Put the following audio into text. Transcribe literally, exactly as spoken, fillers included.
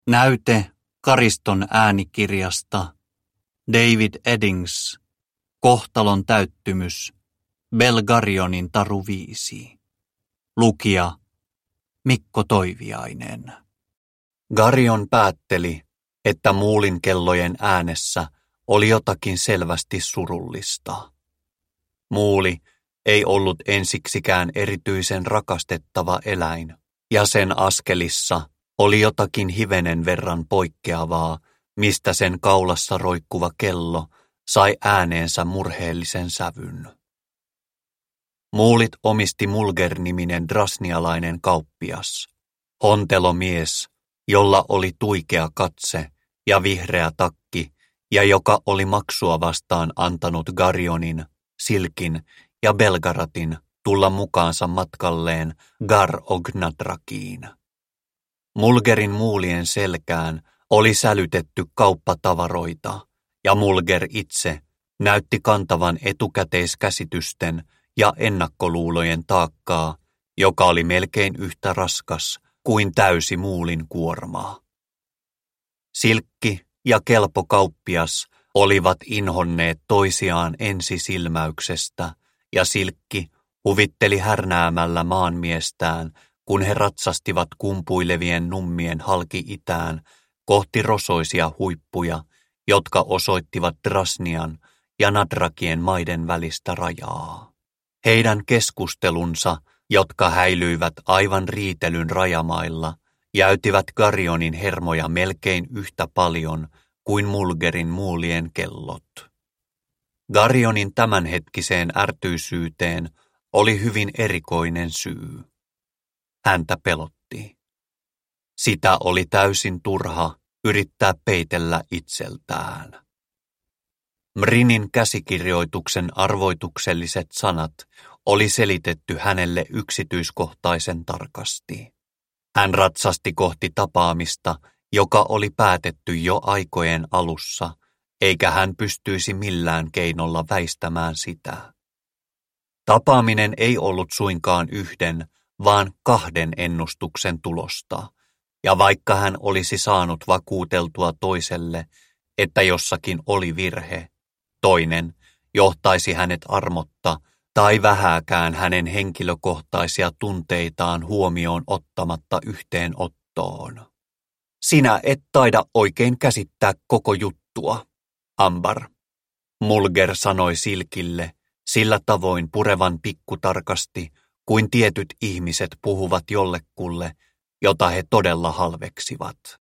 Näyte Kariston äänikirjasta. David Eddings. Kohtalon täyttymys. Belgarionin taru viisi. Lukija Mikko Toiviainen. Garion päätteli, että muulin kellojen äänessä oli jotakin selvästi surullista. Muuli ei ollut ensiksikään erityisen rakastettava eläin, ja sen askelissa oli jotakin hivenen verran poikkeavaa, mistä sen kaulassa roikkuva kello sai ääneensä murheellisen sävyn. Muulit omisti Mulger-niminen drasnialainen kauppias, hontelomies, jolla oli tuikea katse ja vihreä takki ja joka oli maksua vastaan antanut Garionin, Silkin ja Belgaratin tulla mukaansa matkalleen Gar Ognadrakiin. Mulgerin muulien selkään oli sälytetty kauppatavaroita, ja Mulger itse näytti kantavan etukäteiskäsitysten ja ennakkoluulojen taakkaa, joka oli melkein yhtä raskas kuin täysi muulin kuormaa. Silkki ja kelpo kauppias olivat inhonneet toisiaan ensisilmäyksestä, ja Silkki huvitteli härnäämällä maanmiestään, kun he ratsastivat kumpuilevien nummien halki itään kohti rosoisia huippuja, jotka osoittivat Drasnian ja Nadrakien maiden välistä rajaa. Heidän keskustelunsa, jotka häilyivät aivan riitelyn rajamailla, jäytivät Garionin hermoja melkein yhtä paljon kuin Mulgerin muulien kellot. Garionin tämänhetkiseen ärtyisyyteen oli hyvin erikoinen syy. Häntä pelotti. Sitä oli täysin turha yrittää peitellä itseltään. Mrinin käsikirjoituksen arvoitukselliset sanat oli selitetty hänelle yksityiskohtaisen tarkasti. Hän ratsasti kohti tapaamista, joka oli päätetty jo aikojen alussa, eikä hän pystyisi millään keinolla väistämään sitä. Tapaaminen ei ollut suinkaan yhden, vaan kahden ennustuksen tulosta, ja vaikka hän olisi saanut vakuuteltua toiselle, että jossakin oli virhe, toinen johtaisi hänet armotta tai vähääkään hänen henkilökohtaisia tunteitaan huomioon ottamatta yhteenottoon. Sinä et taida oikein käsittää koko juttua, Ambar, Mulger sanoi Silkille, sillä tavoin purevan pikkutarkasti, kuin tietyt ihmiset puhuvat jollekulle, jota he todella halveksivat.